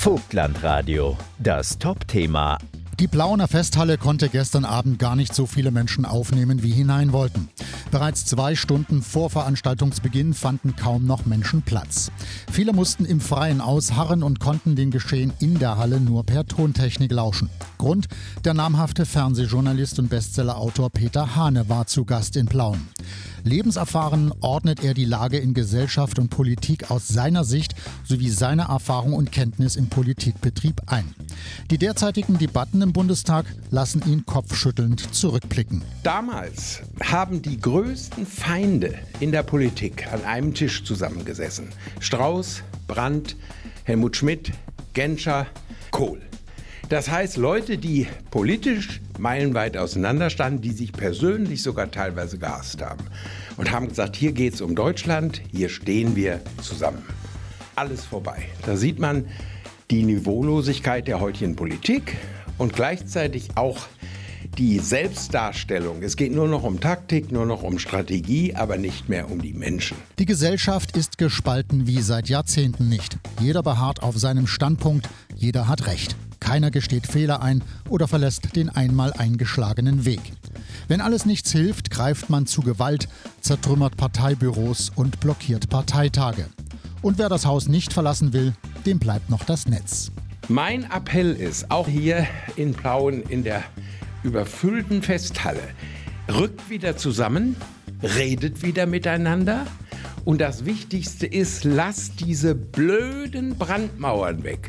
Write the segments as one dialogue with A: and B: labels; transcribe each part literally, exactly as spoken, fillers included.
A: Vogtlandradio, das Top-Thema.
B: Die Plauener Festhalle konnte gestern Abend gar nicht so viele Menschen aufnehmen, wie hinein wollten. Bereits zwei Stunden vor Veranstaltungsbeginn fanden kaum noch Menschen Platz. Viele mussten im Freien ausharren und konnten den Geschehen in der Halle nur per Tontechnik lauschen. Grund: der namhafte Fernsehjournalist und Bestsellerautor Peter Hane war zu Gast in Plauen. Lebenserfahren ordnet er die Lage in Gesellschaft und Politik aus seiner Sicht sowie seiner Erfahrung und Kenntnis im Politikbetrieb ein. Die derzeitigen Debatten im Bundestag lassen ihn kopfschüttelnd zurückblicken.
C: Damals haben die größten Feinde in der Politik an einem Tisch zusammengesessen. Strauß, Brandt, Helmut Schmidt, Genscher, Kohl. Das heißt, Leute, die politisch meilenweit auseinanderstanden, die sich persönlich sogar teilweise gehasst haben und haben gesagt, hier geht es um Deutschland, hier stehen wir zusammen. Alles vorbei. Da sieht man die Niveaulosigkeit der heutigen Politik und gleichzeitig auch die Selbstdarstellung. Es geht nur noch um Taktik, nur noch um Strategie, aber nicht mehr um die Menschen.
B: Die Gesellschaft ist gespalten wie seit Jahrzehnten nicht. Jeder beharrt auf seinem Standpunkt, jeder hat Recht. Keiner gesteht Fehler ein oder verlässt den einmal eingeschlagenen Weg. Wenn alles nichts hilft, greift man zu Gewalt, zertrümmert Parteibüros und blockiert Parteitage. Und wer das Haus nicht verlassen will, dem bleibt noch das Netz.
C: Mein Appell ist, auch hier in Plauen in der überfüllten Festhalle, rückt wieder zusammen, redet wieder miteinander und das Wichtigste ist, lasst diese blöden Brandmauern weg.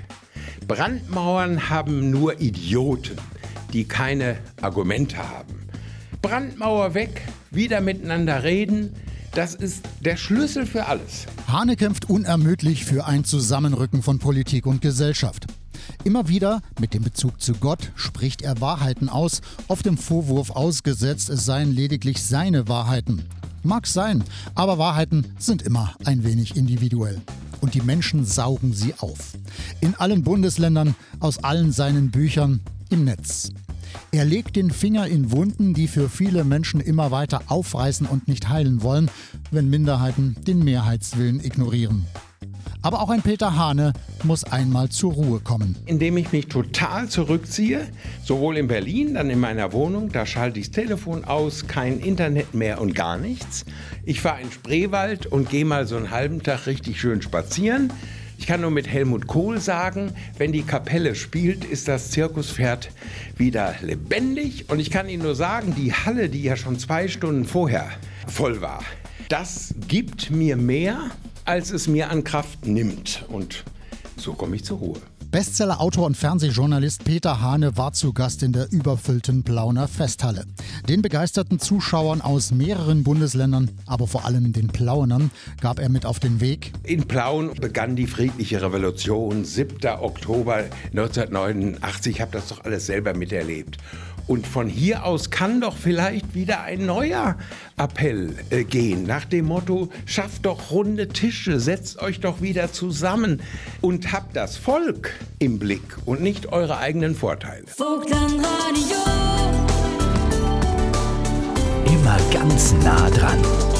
C: Brandmauern haben nur Idioten, die keine Argumente haben. Brandmauer weg, wieder miteinander reden, das ist der Schlüssel für alles.
B: Hane kämpft unermüdlich für ein Zusammenrücken von Politik und Gesellschaft. Immer wieder, mit dem Bezug zu Gott, spricht er Wahrheiten aus, oft dem Vorwurf ausgesetzt, es seien lediglich seine Wahrheiten. Mag sein, aber Wahrheiten sind immer ein wenig individuell. Und die Menschen saugen sie auf. In allen Bundesländern, aus allen seinen Büchern, im Netz. Er legt den Finger in Wunden, die für viele Menschen immer weiter aufreißen und nicht heilen wollen, wenn Minderheiten den Mehrheitswillen ignorieren. Aber auch ein Peter Hane muss einmal zur Ruhe kommen.
C: Indem ich mich total zurückziehe, sowohl in Berlin, dann in meiner Wohnung, da schalte ich das Telefon aus, kein Internet mehr und gar nichts. Ich fahre in den Spreewald und gehe mal so einen halben Tag richtig schön spazieren. Ich kann nur mit Helmut Kohl sagen, wenn die Kapelle spielt, ist das Zirkuspferd wieder lebendig. Und ich kann Ihnen nur sagen, die Halle, die ja schon zwei Stunden vorher voll war, das gibt mir mehr, als es mir an Kraft nimmt. Und so komme ich zur Ruhe.
B: Bestsellerautor und Fernsehjournalist Peter Hane war zu Gast in der überfüllten Plauener Festhalle. Den begeisterten Zuschauern aus mehreren Bundesländern, aber vor allem den Plauenern, gab er mit auf den Weg.
C: In Plauen begann die friedliche Revolution, siebter Oktober neunzehnhundertneunundachtzig. Ich habe das doch alles selber miterlebt. Und von hier aus kann doch vielleicht wieder ein neuer Appell äh, gehen, nach dem Motto, schafft doch runde Tische, setzt euch doch wieder zusammen und habt das Volk im Blick und nicht eure eigenen Vorteile.
A: Immer ganz nah dran.